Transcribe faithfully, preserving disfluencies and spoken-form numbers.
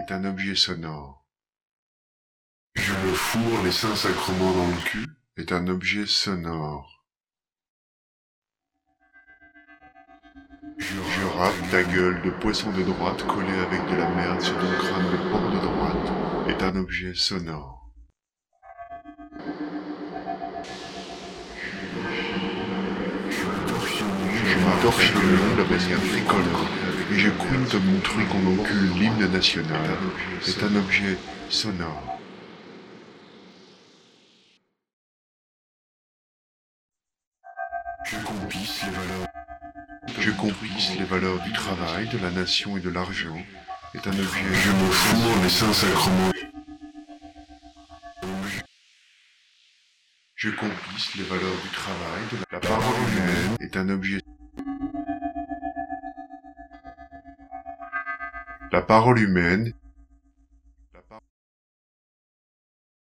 est un objet sonore. Je me fourre les saints sacrements dans le cul est un objet sonore. Je râpe ta gueule de poisson de droite collée avec de la merde sur ton crâne de porc de droite est un objet sonore. Je m'entorche le monde à manière tricolore et je couine comme une truie qu'on encule l'hymne national est un objet sonore. Je compisse les valeurs Je compisse les valeurs du travail, de la nation et de l'argent est un objet. Je me fourre les saints sacrements Je compisse les valeurs du travail, de la, la parole humaine est un objet. La parole humaine